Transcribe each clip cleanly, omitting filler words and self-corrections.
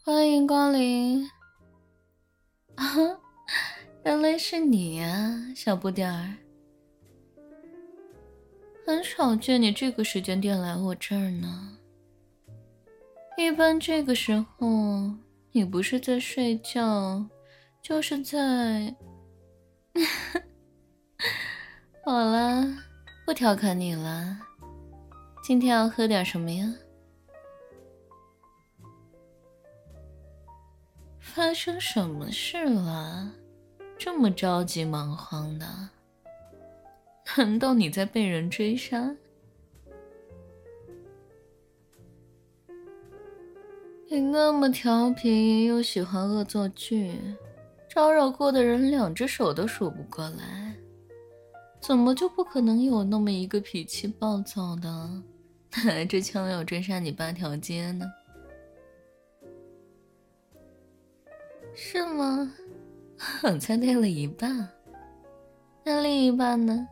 欢迎光临。啊，原来是你呀，小不点儿。很少见你这个时间点来我这儿呢。一般这个时候，你不是在睡觉，就是在……好了，不调侃你了。今天要喝点什么呀？发生什么事了？这么着急忙慌的？难道你在被人追杀？你那么调皮，又喜欢恶作剧，招惹过的人2只手都数不过来，怎么就不可能有那么一个脾气暴躁的，拿着枪要追杀你8条街呢？是吗？我才对了一半，那另一半呢？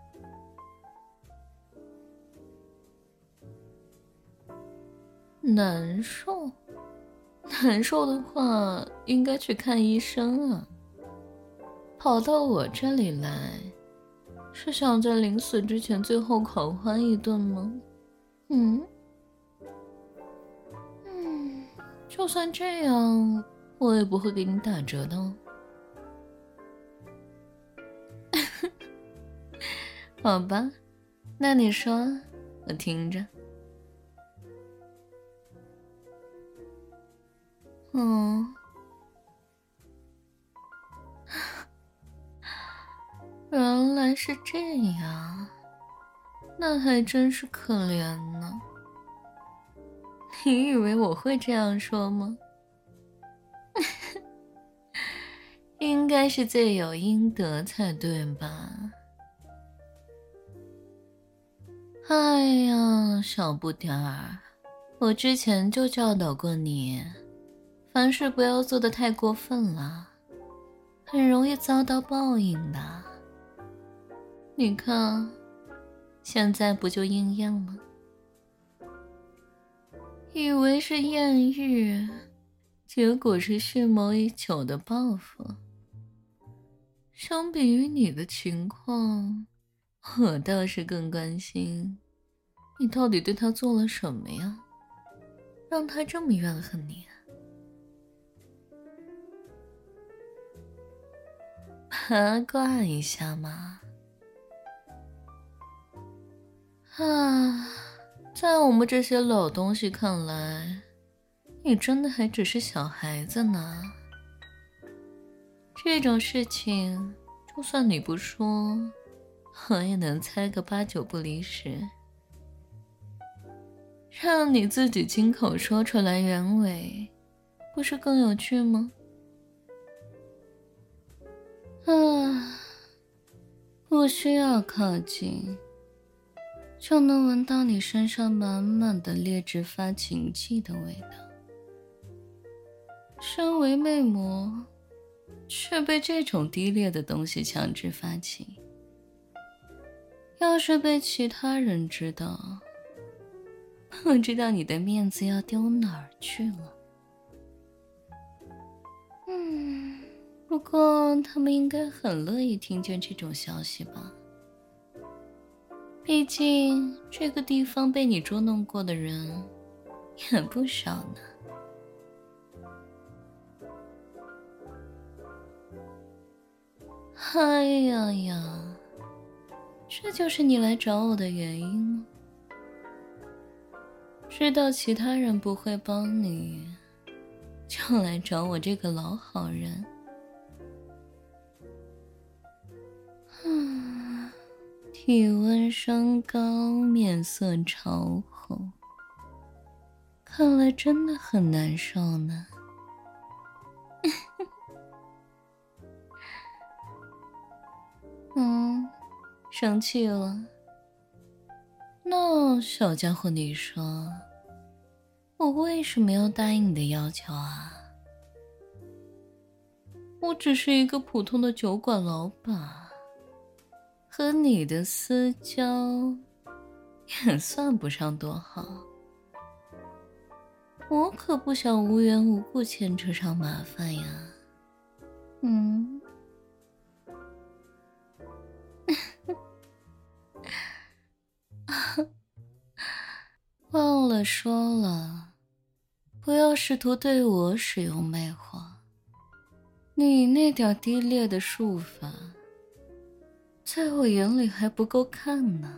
难受？难受的话，应该去看医生啊。跑到我这里来，是想在临死之前最后狂欢一顿吗？就算这样，我也不会给你打折的哦。好吧，那你说，我听着。原来是这样，那还真是可怜呢。你以为我会这样说吗？应该是罪有应得才对吧？哎呀，小不点儿，我之前就教导过你，凡事不要做得太过分了，很容易遭到报应的。你看，现在不就应验了？以为是艳遇，结果是蓄谋已久的报复。相比于你的情况，我倒是更关心你到底对他做了什么呀，让他这么怨恨你啊？八卦一下嘛。啊，在我们这些老东西看来，你真的还只是小孩子呢。这种事情，就算你不说，我也能猜个8、9不离十。让你自己亲口说出来原委，不是更有趣吗？啊，不需要靠近，就能闻到你身上满满的劣质发情剂的味道。身为魅魔，却被这种低劣的东西强制发情，要是被其他人知道，不知道你的面子要丢哪儿去了。不过他们应该很乐意听见这种消息吧，毕竟这个地方被你捉弄过的人也不少呢。哎呀呀，这就是你来找我的原因吗？知道其他人不会帮你，就来找我这个老好人。体温升高，面色潮红，看来真的很难受呢。生气了？那小家伙，你说，我为什么要答应你的要求啊？我只是一个普通的酒馆老板，和你的私交也算不上多好。 我可不想无缘无故牵扯上麻烦呀。忘了说了，不要试图对我使用魅惑。你那点低劣的术法，在我眼里还不够看呢。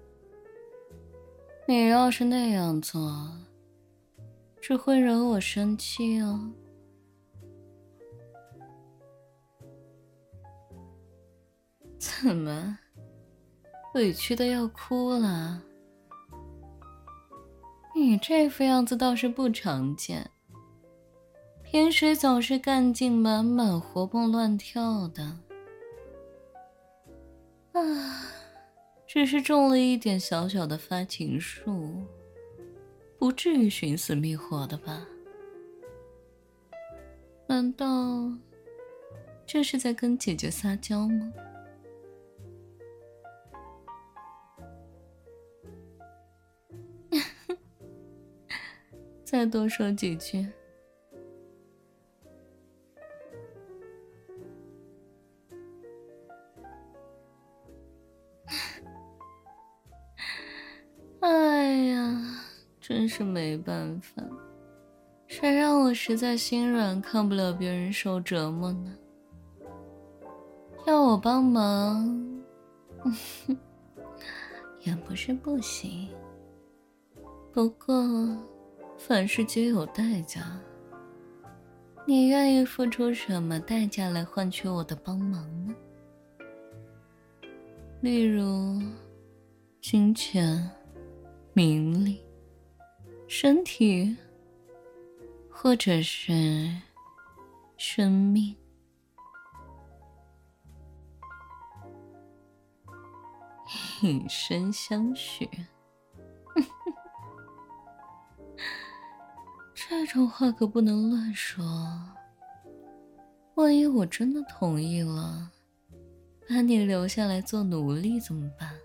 你要是那样做，只会惹我生气哦。怎么，委屈的要哭了？你这副样子倒是不常见，平时总是干劲满满、活蹦乱跳的。啊，只是中了一点小小的发情术，不至于寻死觅活的吧？难道这是在跟姐姐撒娇吗？再多说几句。哎呀，真是没办法，谁让我实在心软，看不了别人受折磨呢？要我帮忙，也不是不行。不过，凡事皆有代价。你愿意付出什么代价来换取我的帮忙呢？例如，金钱、名利、身体，或者是生命。以身相许。这种话可不能乱说，万一我真的同意了，把你留下来做奴隶怎么办？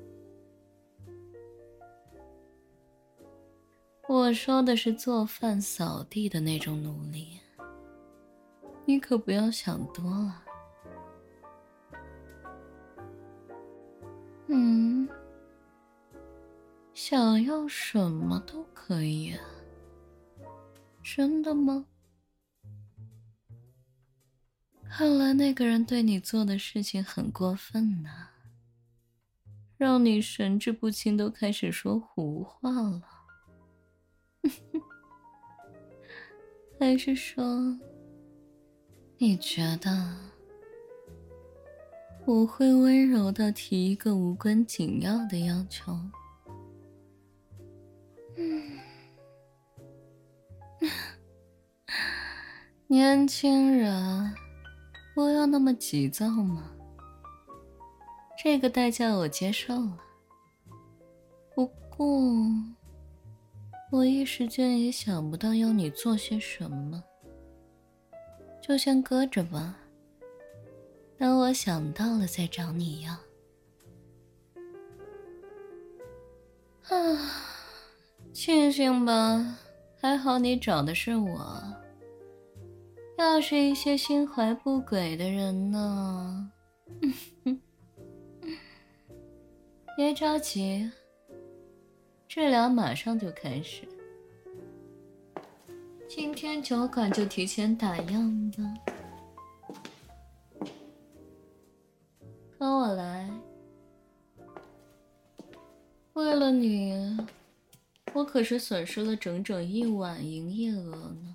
我说的是做饭扫地的那种奴隶，你可不要想多了。想要什么都可以。真的吗？看来那个人对你做的事情很过分呢，让你神志不清都开始说胡话了。还是说，你觉得我会温柔地提一个无关紧要的要求？年轻人，不要那么急躁嘛。这个代价我接受了，不过我一时间也想不到要你做些什么，就先搁着吧，等我想到了再找你要。庆幸吧，还好你找的是我，要是一些心怀不轨的人呢？别着急，治疗马上就开始。今天酒馆就提前打烊吧。跟我来。为了你，我可是损失了整整1晚营业额呢。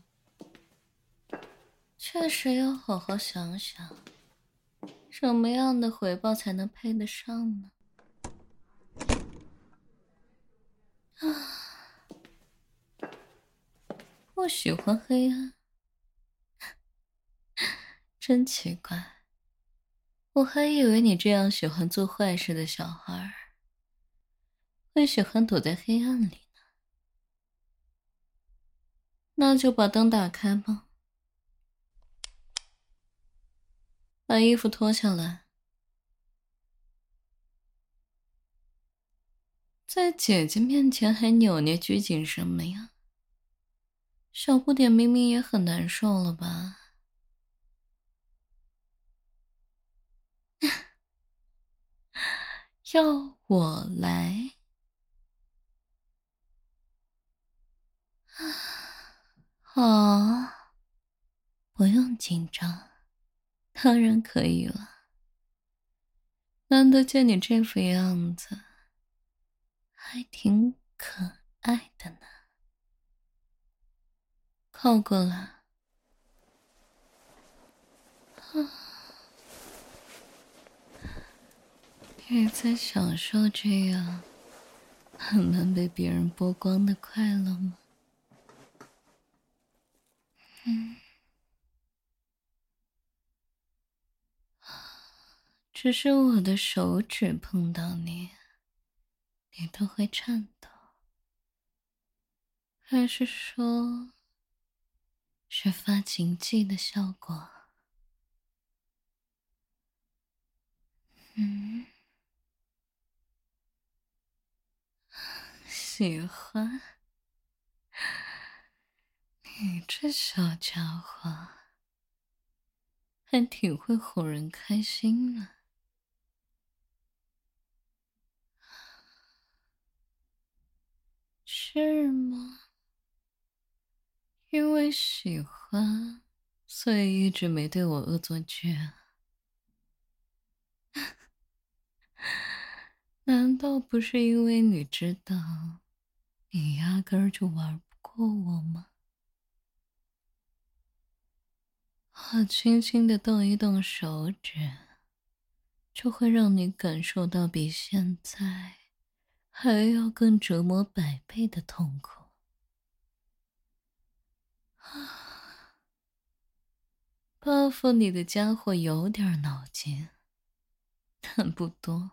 确实要好好想想，什么样的回报才能配得上呢？我喜欢黑暗，真奇怪，我还以为你这样喜欢做坏事的小孩会喜欢躲在黑暗里呢。那就把灯打开吧，把衣服脱下来。在姐姐面前还扭捏拘谨什么呀？ 小不点明明也很难受了吧？要我来？好，不用紧张，当然可以了。难得见你这副样子，还挺可爱的呢。靠过来。你在享受这样很难被别人剥光的快乐吗？只是我的手指碰到你，你都会颤抖，还是说，是发情剂的效果？喜欢？你这小家伙，还挺会哄人开心呢。是吗？因为喜欢，所以一直没对我恶作剧啊？难道不是因为你知道，你压根儿就玩不过我吗？我轻轻的动一动手指，就会让你感受到比现在还要更折磨百倍的痛苦。报复你的家伙有点脑筋，但不多。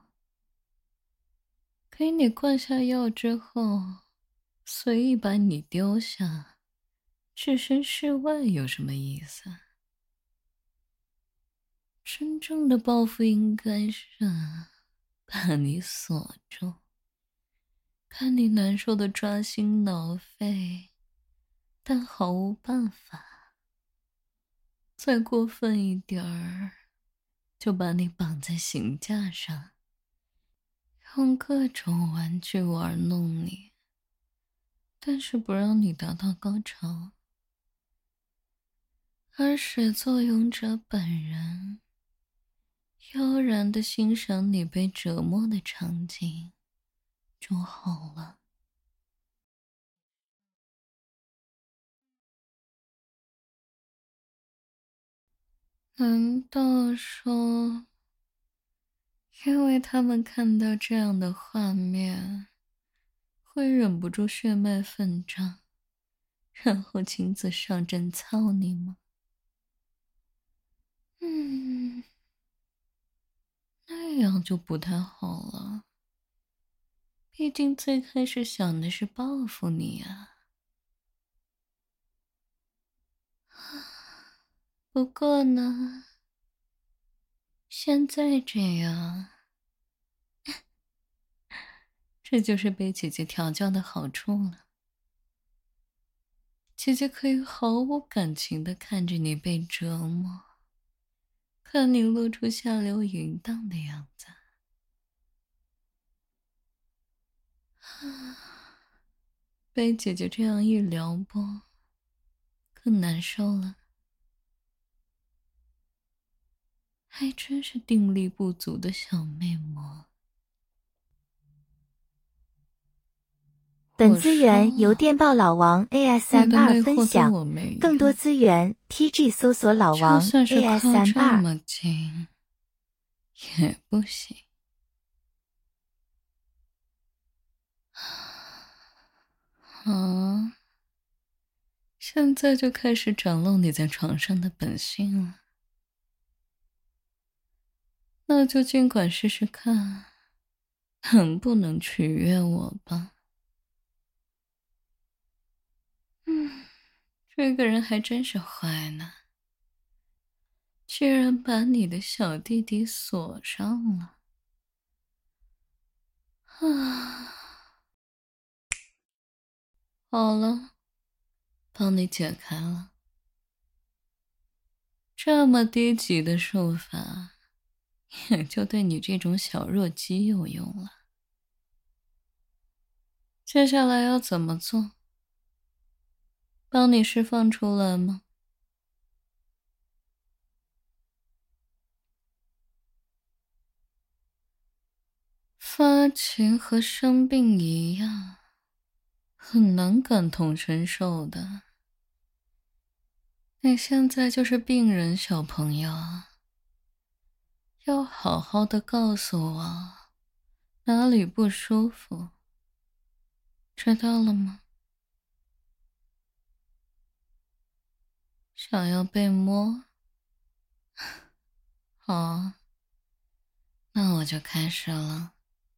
给你灌下药之后，随意把你丢下，置身事外有什么意思？真正的报复应该是把你锁住，看你难受的抓心挠肺，但毫无办法。再过分一点儿，就把你绑在刑架上，用各种玩具玩弄你，但是不让你达到高潮。而始作俑者本人悠然地欣赏你被折磨的场景就好了。难道说，因为他们看到这样的画面，会忍不住血脉奋张，然后亲自上阵操你吗？嗯，那样就不太好了。毕竟最开始想的是报复你啊。不过呢，现在这样，这就是被姐姐调教的好处了。姐姐可以毫无感情的看着你被折磨，看你露出下流淫荡的样子。被姐姐这样一撩拨，更难受了。还真是定力不足的小妹魔。 本资源由电报老王你的 ASMR 魅惑对分享， 我没更多用， 资源 TG 搜索老就王算是靠这 ASMR。 么近，也不行。啊，现在就开始展露你在床上的本性了，那就尽管试试看，能不能取悦我吧。这个人还真是坏呢，居然把你的小弟弟锁上了。啊，好了， 帮你解开了。这么低级的术法，也就对你这种小弱鸡有用了。接下来要怎么做？帮你释放出来吗？发情和生病一样，很难感同身受的。你现在就是病人小朋友啊，要好好的告诉我哪里不舒服，知道了吗？想要被摸？好，那我就开始了。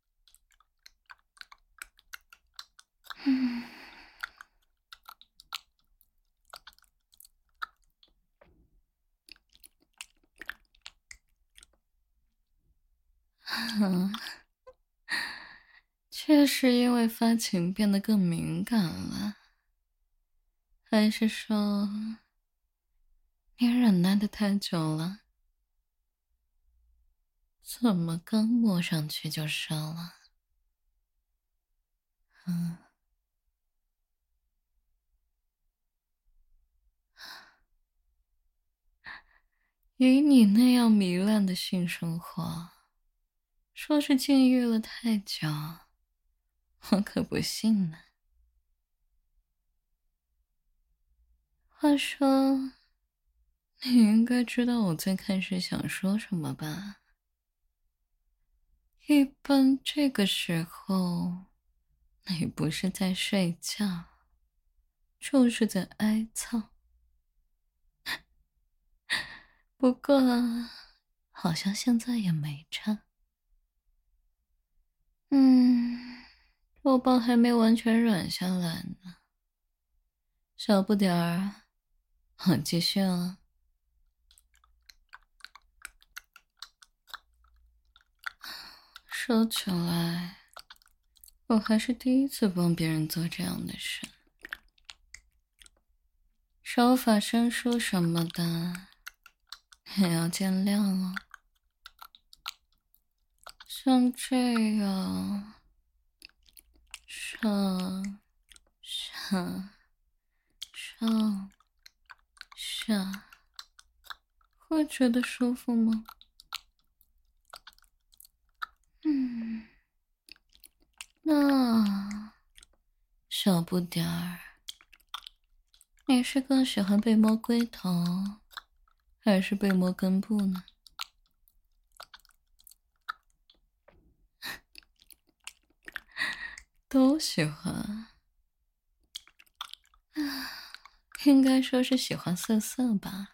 确实因为发情变得更敏感了，还是说你忍耐的太久了？怎么刚摸上去就烧了？以你那样糜烂的性生活，说是禁欲了太久，我可不信呢。话说，你应该知道我最开始想说什么吧？一般这个时候，你不是在睡觉，就是在挨操。不过，好像现在也没差。肉棒还没完全软下来呢。小不点儿，我继续了。说起来，我还是第一次帮别人做这样的事，手法生疏什么的也要见谅哦。像这样上下上下，会觉得舒服吗？那小不点儿，你是更喜欢被摸龟头，还是被摸根部呢？都喜欢。应该说是喜欢色色吧。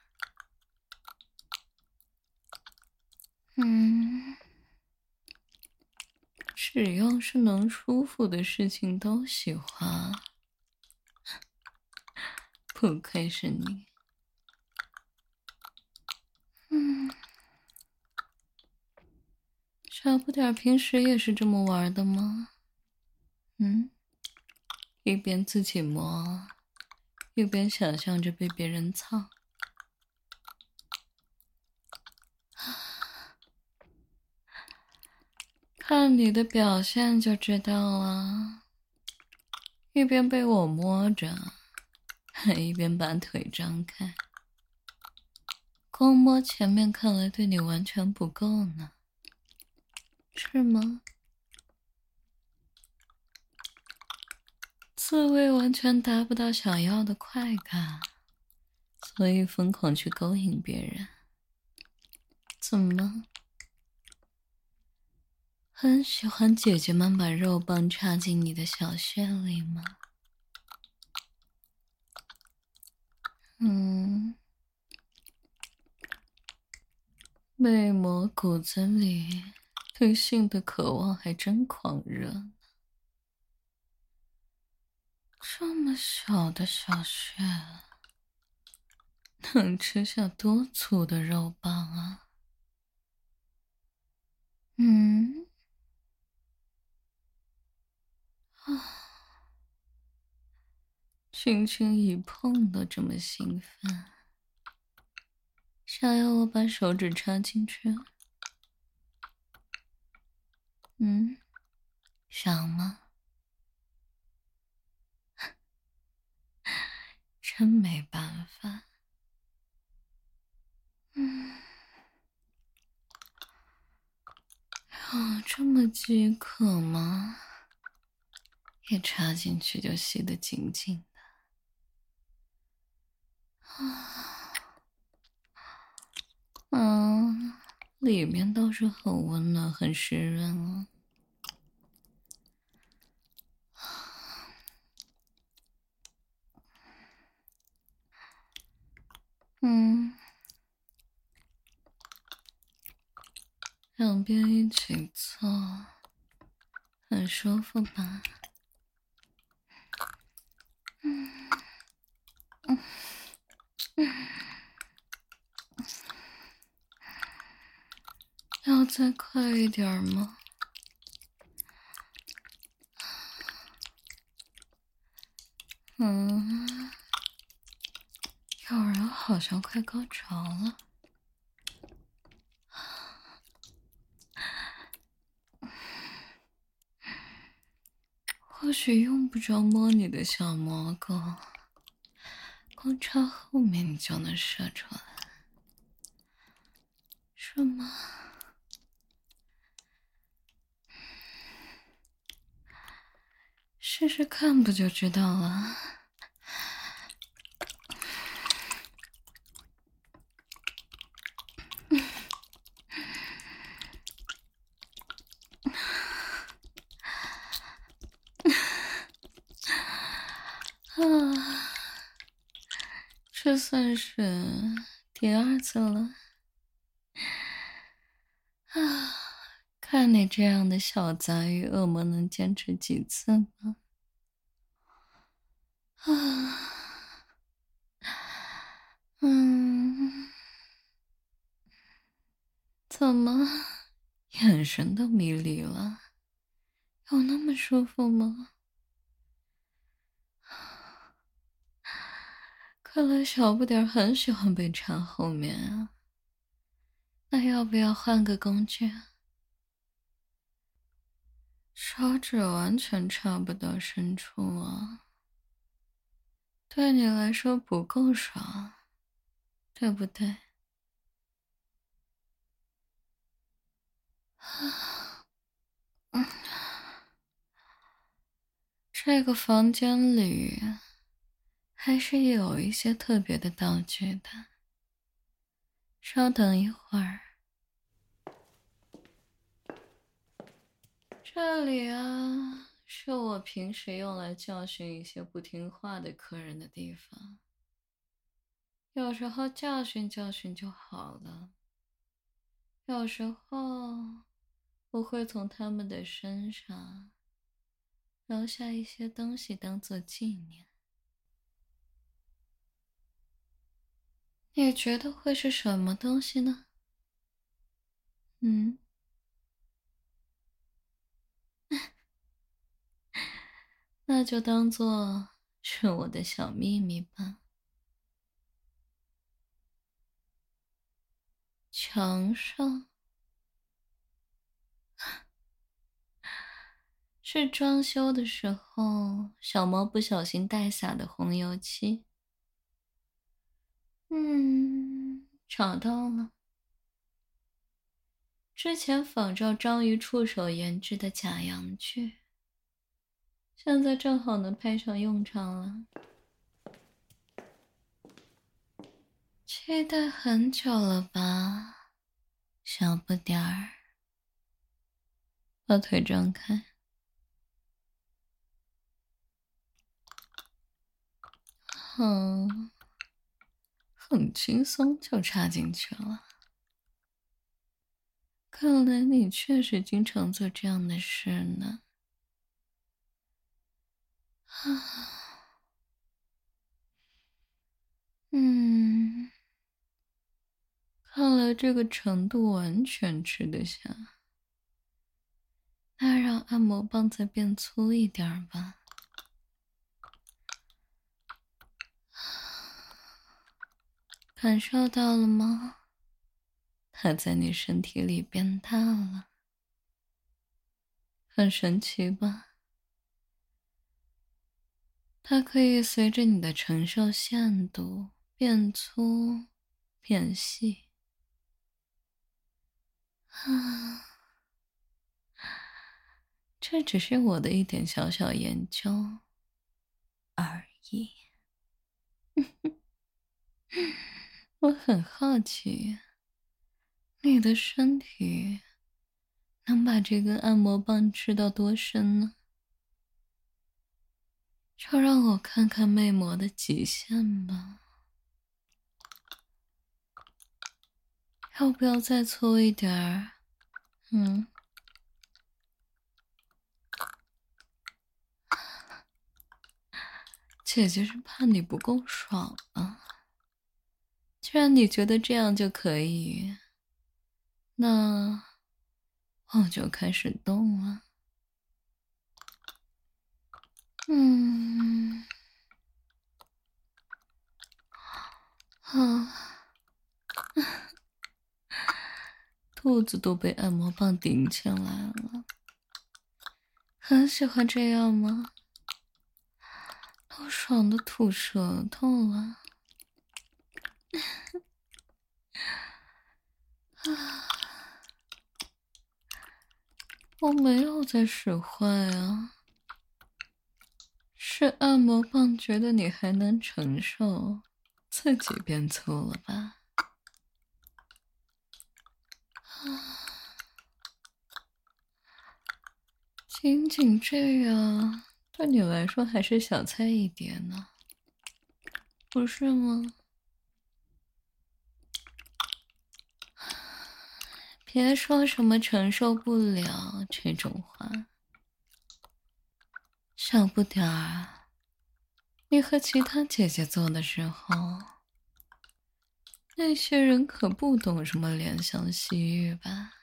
只要是能舒服的事情都喜欢。不愧是你。小不点儿平时也是这么玩的吗？一边自己摸，一边想象着被别人操。看你的表现就知道了，一边被我摸着，还一边把腿张开。光摸前面看来对你完全不够呢，是吗？自慰完全达不到想要的快感，所以疯狂去勾引别人。怎么？很喜欢姐姐们把肉棒插进你的小穴里吗？被摸骨子里，对性的渴望还真狂热。这么小的小穴，能吃下多粗的肉棒啊？ 轻轻一碰都这么兴奋，想要我把手指插进去？想吗？真没办法。有这么饥渴吗？一插进去就吸得紧紧的。里面倒是很温暖，很湿润了。两边一起做，很舒服吧？要再快一点吗？有人好像快高潮了。或许用不着摸你的小蘑菇，光插后面你就能射出来，是吗？试试看不就知道了。这算是第2次了。看你这样的小杂鱼恶魔能坚持几次吗？怎么眼神都迷离了？有那么舒服吗？看来小不点儿很喜欢被插后面啊。那要不要换个工具？手指完全插不到深处啊，对你来说不够爽，对不对？这个房间里还是有一些特别的道具的，稍等一会儿。这里啊，是我平时用来教训一些不听话的客人的地方，有时候教训教训就好了，有时候我会从他们的身上留下一些东西当做纪念。你觉得会是什么东西呢？那就当做是我的小秘密吧。墙上是装修的时候小猫不小心带洒的红油漆。找到了。之前仿照章鱼触手研制的假阳具，现在正好能派上用场了。期待很久了吧，小不点儿。把腿张开。很轻松就插进去了。看来你确实经常做这样的事呢。看来这个程度完全吃得下。那让按摩棒再变粗一点吧。 感受到了吗？它在你身体里变大了，很神奇吧？它可以随着你的承受限度变粗、变细。啊，这只是我的一点小小研究而已。我很好奇，你的身体能把这根按摩棒吃到多深呢？就让我看看魅魔的极限吧。要不要再粗一点儿？姐姐是怕你不够爽啊。既然你觉得这样就可以，那我就开始动了。肚子都被按摩棒顶起来了。很喜欢这样吗？都爽的吐舌头了。我没有在使坏啊，是按摩棒觉得你还能承受，自己变粗了吧？仅仅这样，对你来说还是小菜一碟呢，不是吗？别说什么承受不了这种话，小不点儿，你和其他姐姐做的时候，那些人可不懂什么怜香惜玉吧？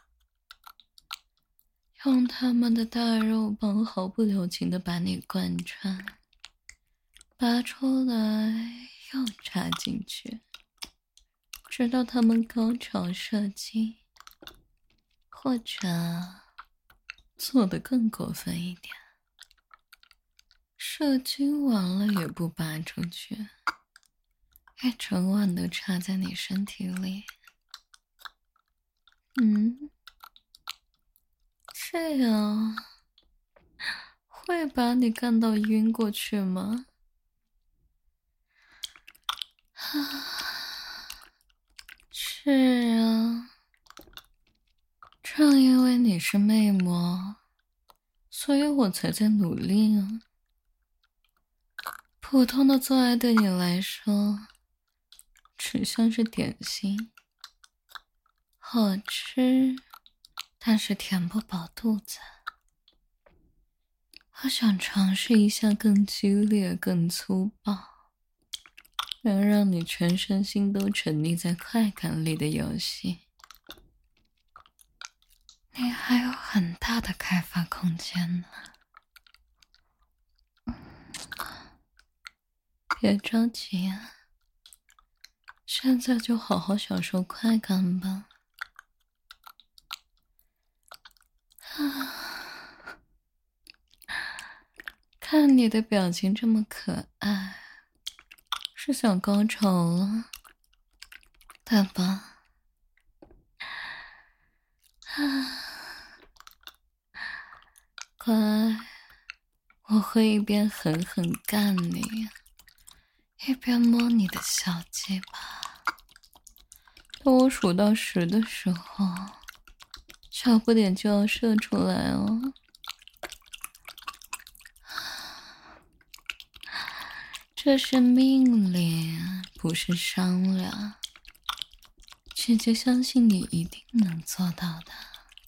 用他们的大肉棒毫不留情地把你贯穿，拔出来又插进去，直到他们高潮射精，或者做得更过分一点，射精完了也不拔出去，一整晚都插在你身体里。这样会把你干到晕过去吗？是啊，正因为你是魅魔，所以我才在努力啊。普通的做爱对你来说，只像是点心，好吃，但是填不饱肚子。我想尝试一下更激烈、更粗暴，能让你全身心都沉溺在快感里的游戏。你还有很大的开发空间呢。别着急啊，现在就好好享受快感吧。看你的表情这么可爱，是想高潮了，对吧？乖，我会一边狠狠干你，一边摸你的小鸡巴。等我数到10的时候，小不点就要射出来哦。这是命令，不是商量。姐姐相信你一定能做到的。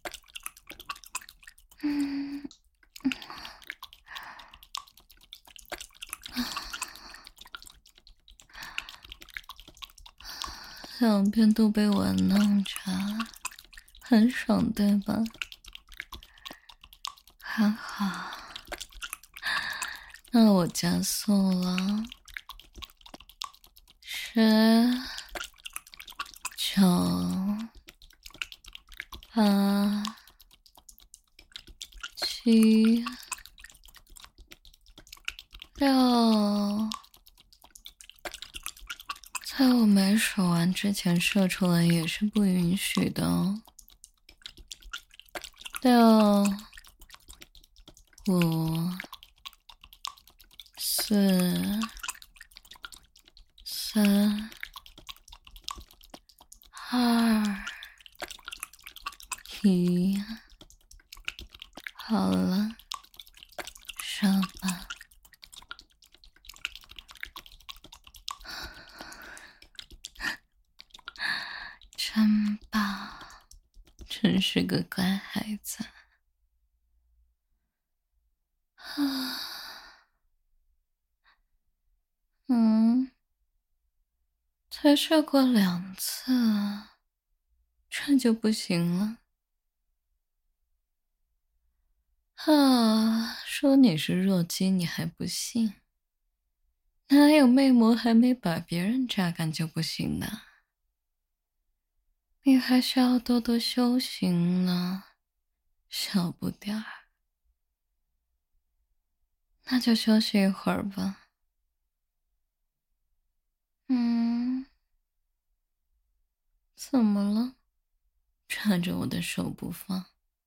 两边都被玩弄着，很爽对吧？很好，那我加速了。10、 7、6，在我没数完之前射出来也是不允许的哦。6、5、4、3、2、1，好了，上吧。真棒，真是个乖孩子。才射过2次，这就不行了。说你是弱鸡，你还不信？哪有魅魔还没把别人榨干就不行的？你还需要多多修行呢，小不点儿。那就休息一会儿吧。怎么了？抓着我的手不放，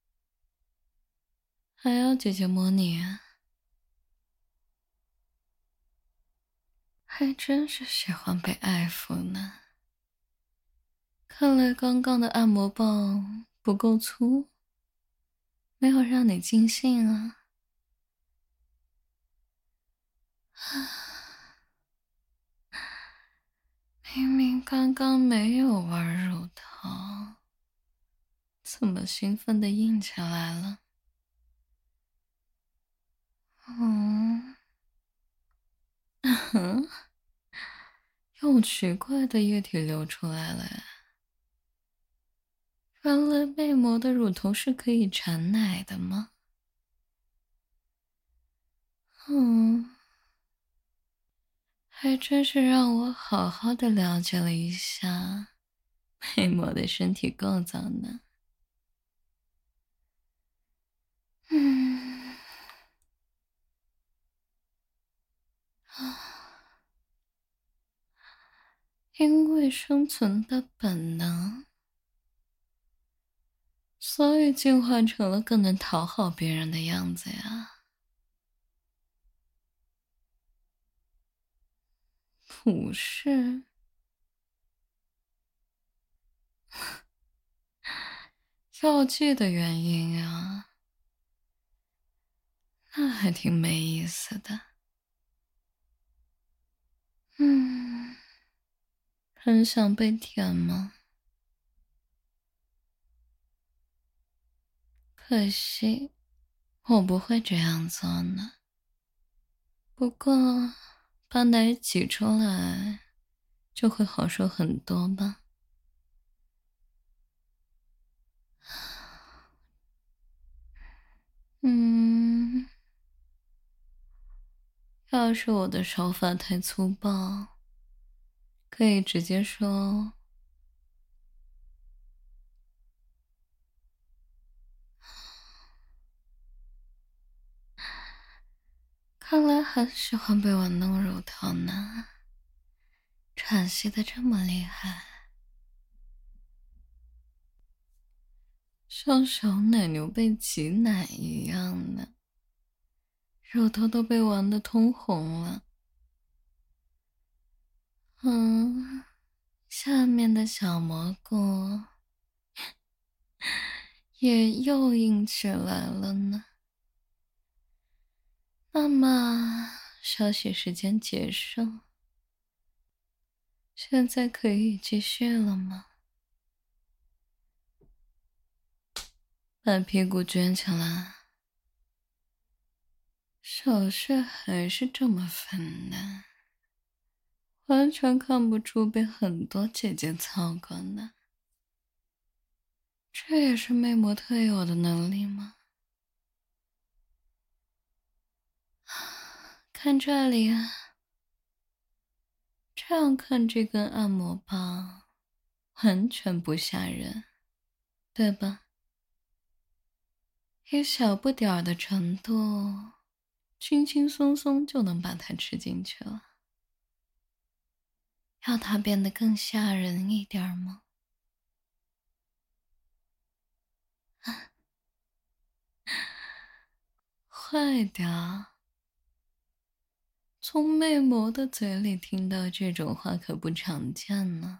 还要姐姐摸你啊？还真是喜欢被爱抚呢。看来刚刚的按摩棒不够粗，没有让你尽兴啊。明明刚刚没有玩乳头，怎么兴奋的硬起来了？有奇怪的液体流出来了呀。原来魅魔的乳头是可以产奶的吗？还真是让我好好的了解了一下魅魔的身体构造呢。因为生存的本能，所以进化成了更能讨好别人的样子呀。不是，药剂的原因呀，那还挺没意思的。很想被舔吗？可惜，我不会这样做呢。不过，把奶挤出来，就会好受很多吧。要是我的手法太粗暴，可以直接说。看来很喜欢被我弄乳头呢，喘息的这么厉害，像小奶牛被挤奶一样呢，乳头都被玩得通红了。下面的小蘑菇也又硬起来了呢。那么，休息时间结束，现在可以继续了吗？把屁股卷起来，手势还是这么分的，完全看不出被很多姐姐操过呢。这也是魅魔特有的能力吗？看这里啊，这样看这根按摩棒，完全不吓人，对吧？ 以小不点儿的程度，轻轻松松就能把它吃进去了。要它变得更吓人一点吗？坏的，从魅魔的嘴里听到这种话可不常见呢。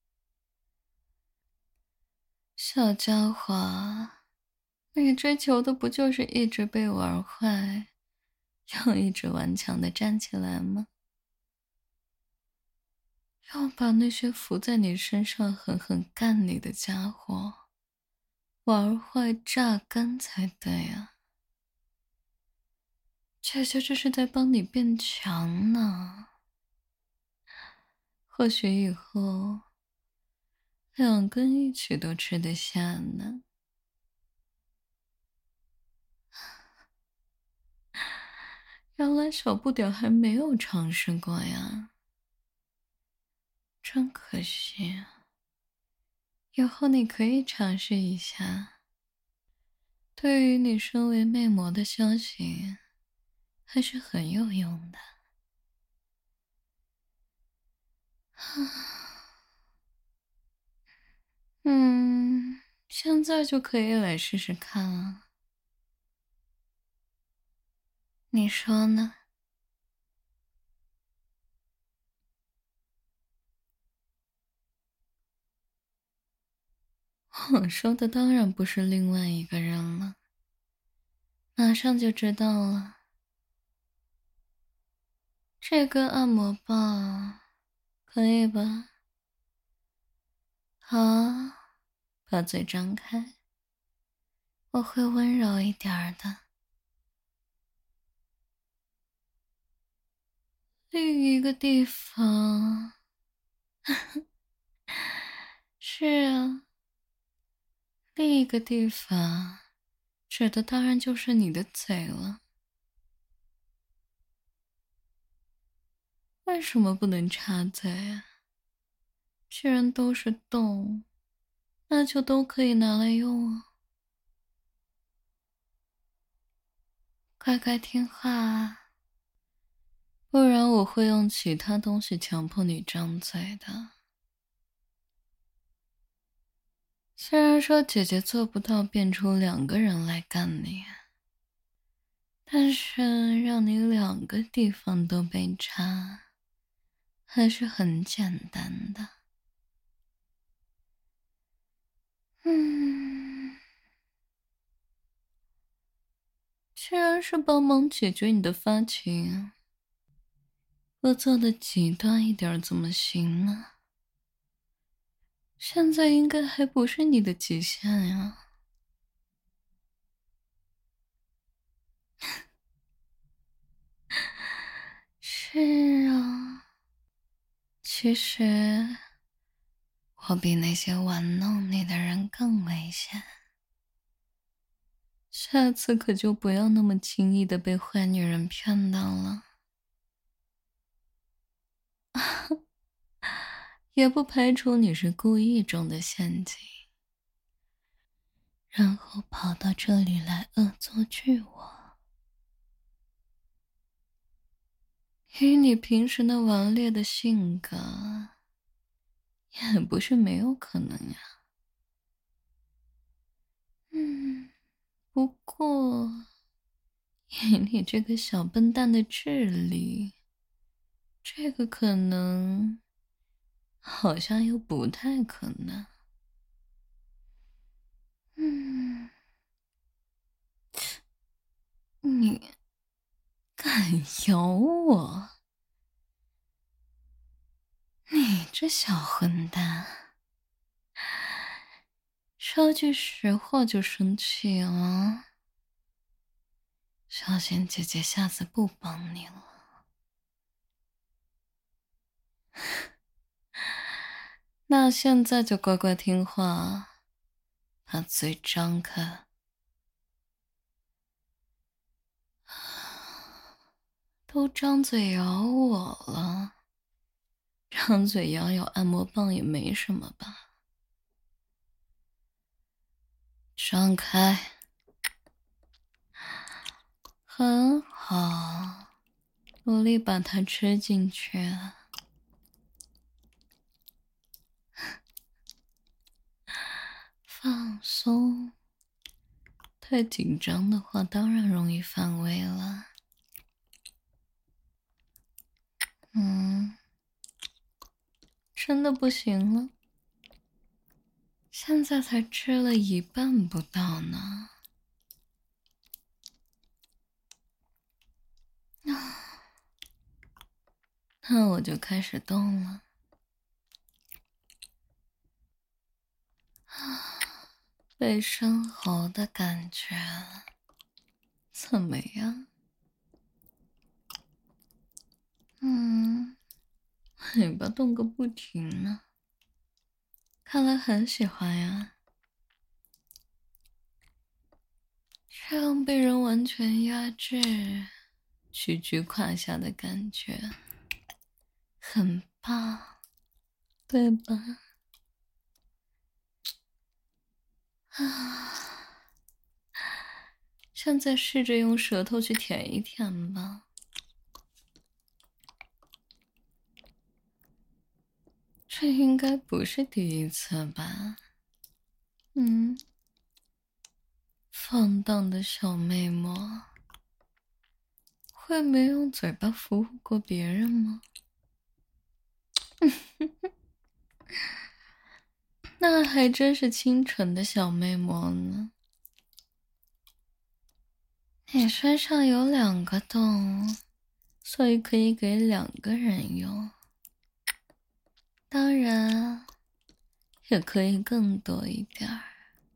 小家伙，你追求的不就是一直被玩坏，又一直顽强地站起来吗？要把那些伏在你身上狠狠干你的家伙玩坏榨干才对啊！姐姐这是在帮你变强呢。或许以后两根一起都吃得下呢。原来小不点还没有尝试过呀，真可惜啊。以后你可以尝试一下。对于你身为魅魔的修行，还是很有用的。现在就可以来试试看了，你说呢？我说的当然不是另外一个人了，马上就知道了。这根按摩棒可以吧？好，把嘴张开，我会温柔一点儿的。另一个地方，是啊，另一个地方，指的当然就是你的嘴了。为什么不能插嘴啊？既然都是洞，那就都可以拿来用啊。乖乖听话啊，不然我会用其他东西强迫你张嘴的。虽然说姐姐做不到变出两个人来干你，但是让你两个地方都被插，还是很简单的。既然是帮忙解决你的发情，我做的极端一点怎么行呢？现在应该还不是你的极限呀。是啊，其实我比那些玩弄你的人更危险。下次可就不要那么轻易的被坏女人骗到了。也不排除你是故意中的陷阱，然后跑到这里来恶作剧我。以你平时那顽劣的性格，也不是没有可能呀。不过以你这个小笨蛋的智力，这个可能好像又不太可能。你敢咬我？你这小混蛋！说句实话就生气啊！小心姐姐下次不帮你了。那现在就乖乖听话，把嘴张开。都张嘴咬我了，张嘴咬按摩棒也没什么吧？张开。 很好，努力把它吃进去。放松，太紧张的话当然容易反胃了。真的不行了，现在才吃了一半不到呢。那我就开始动了。被生喉的感觉怎么样？尾巴动个不停呢，看来很喜欢呀。这样被人完全压制、屈居胯下的感觉，很棒，对吧？现在试着用舌头去舔一舔吧。这应该不是第一次吧？放荡的小魅魔，会没用嘴巴服务过别人吗？那还真是清纯的小魅魔呢。你身上有2个洞，所以可以给2个人用。当然，也可以更多一点儿。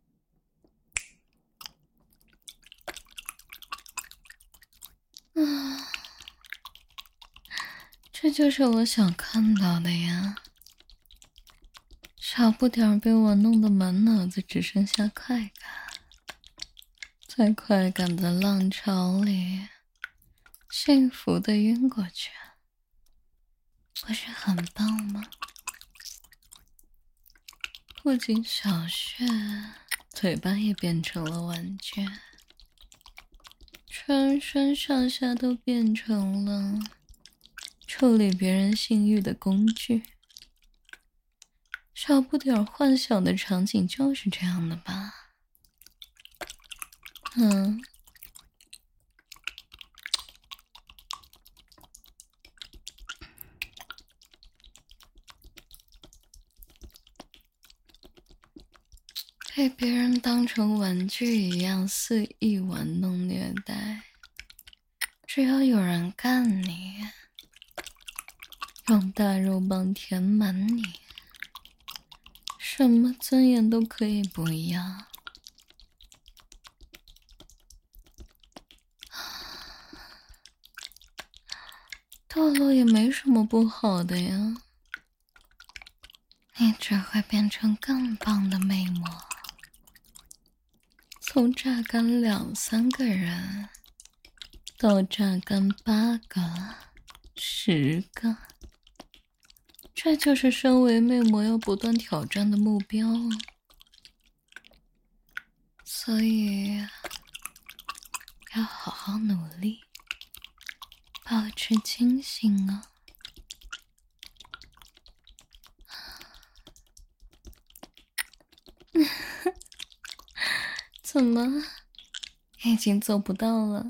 这就是我想看到的呀。少不点儿被我弄得满脑子只剩下快感，在快感的浪潮里，幸福的晕过去，不是很棒吗？不仅小穴，嘴巴也变成了玩具，全身上下都变成了处理别人性欲的工具。少不点儿幻想的场景就是这样的吧？被别人当成玩具一样肆意玩弄虐待，只要有人干你，用大肉棒填满你，什么尊严都可以不要。堕落也没什么不好的呀，你只会变成更棒的魅魔，从榨干2、3个人到榨干8个、10个，这就是身为魅魔要不断挑战的目标。所以要好好努力，保持清醒啊。怎么已经做不到了？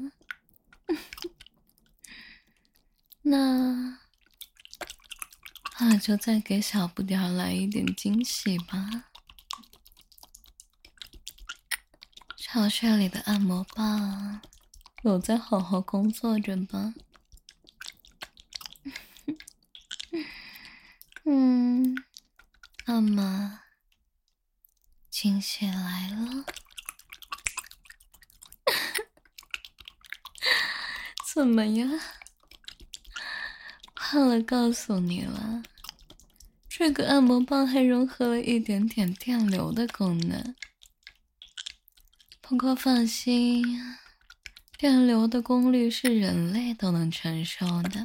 那就再给小不点儿来一点惊喜吧。巢穴里的按摩棒有在好好工作着吧？那么惊喜来了。怎么样？忘了告诉你了，这个按摩棒还融合了一点点电流的功能。不过放心，电流的功率是人类都能承受的，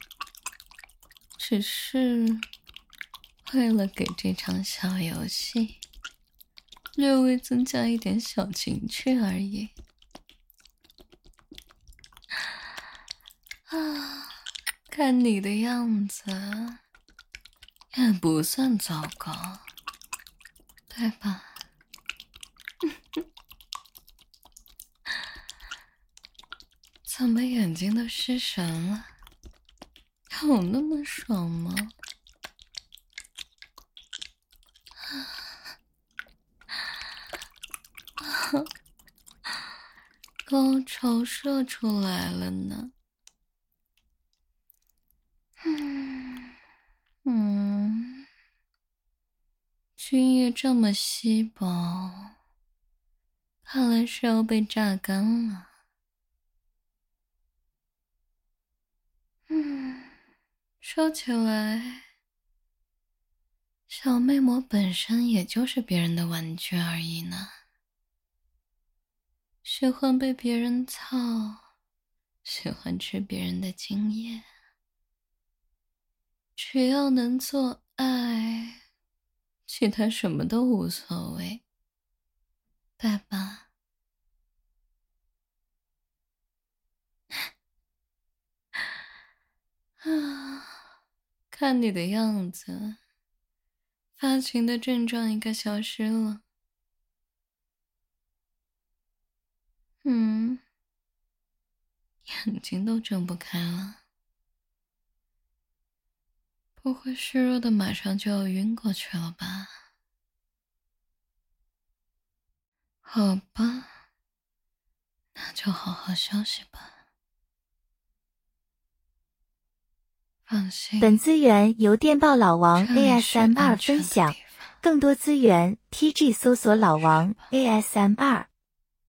只是为了给这场小游戏略微增加一点小情趣而已。 看你的样子，也不算糟糕，对吧？怎么眼睛都失神了？有那么爽吗？高潮射出来了呢。精液这么稀薄，看来是要被榨干了。说起来，小魅魔本身也就是别人的玩具而已呢。喜欢被别人操，喜欢吃别人的精液，只要能做爱，其他什么都无所谓，对吧？啊，看你的样子，发情的症状应该消失了。眼睛都睁不开了，不会虚弱的马上就要晕过去了吧？好吧，那就好好休息吧。放心， 本资源由电报老王这里是 ASMR 安全的分享， 地方。 更多资源 TG 搜索老王 ASMR。